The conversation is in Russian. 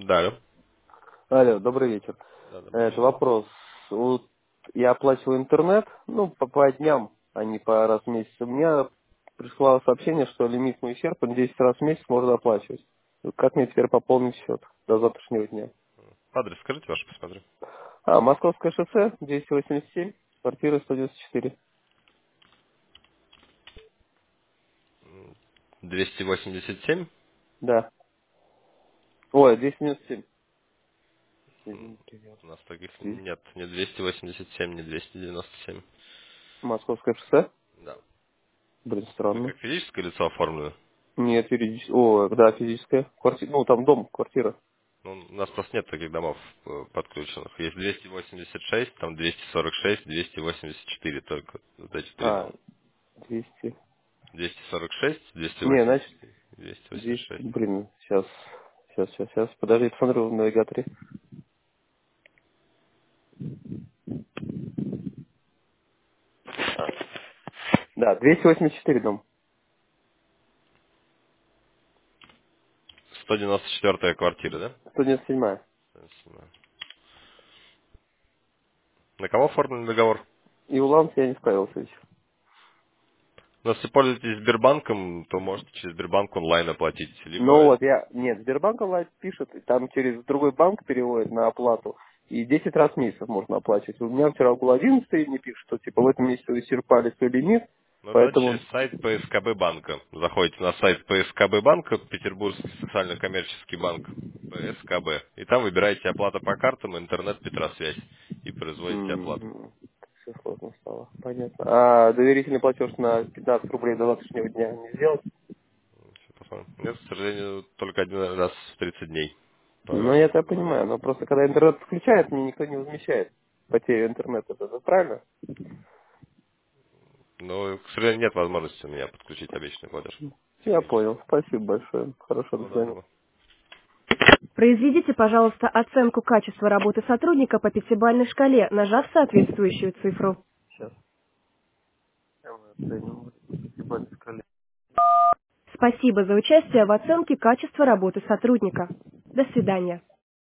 Да, алло. Алло, добрый вечер. Да, добрый Это вечер. вопрос. Вот я оплачиваю интернет, по дням, а не по раз в месяц. У меня пришло сообщение, что лимит мой исчерпан, 10 раз в месяц можно оплачивать. Вот как мне теперь пополнить счет до завтрашнего дня? Адрес скажите ваш, посмотрю. Московское шоссе, 287, квартира 194. 287. Да. Ой, 297. Извините, У нас таких Извините. нет. Не 287, не 297. Московское шоссе? Да. Блин, Вы странно. как физическое лицо оформлены? Нет, юридическое. О, да, физическое. Там дом, квартира. Ну, у нас просто нет таких домов подключенных. Есть 286, там 246, 284 только. Вот эти три А, дома. 200. 246, Не, значит, 284, 200, 286. сейчас. Подожди, я посмотрю в навигаторе. Да, 284 дом. 194 квартира, да? 197. На кого оформлен договор? И улан я не справился еще. Но если пользуетесь Сбербанком, то можете через Сбербанк онлайн оплатить. Ну Либо, вот, нет, Сбербанк онлайн пишет, и там через другой банк переводит на оплату, и 10 раз в месяц можно оплачивать. У меня вчера был 11 мне пишут, что типа в этом месяце вы исчерпали свой лимит, ну да, поэтому... через сайт ПСКБ банка. Заходите на сайт ПСКБ банка, Петербургский социально-коммерческий банк, ПСКБ. И там выбираете оплата по картам, интернет, Петросвязь. И производите оплату. Все сложно стало, понятно. А доверительный платеж на 15 рублей до завтрашнего дня не сделать? Всё, посмотрим. Нет, к сожалению, только один раз в 30 дней Ну, я это позволяет. понимаю, но просто когда интернет включает, мне никто не возмещает потерю интернета. Это правильно? Но, к сожалению, нет возможности у меня подключить обещанный платеж Я технически. понял. Спасибо большое. Хорошо, до Всего свидания. доброго. Произведите, пожалуйста, оценку качества работы сотрудника по пятибалльной шкале, нажав соответствующую цифру. Сейчас. Я вам оцениваю. Спасибо, коллеги. Спасибо за участие в оценке качества работы сотрудника. До свидания.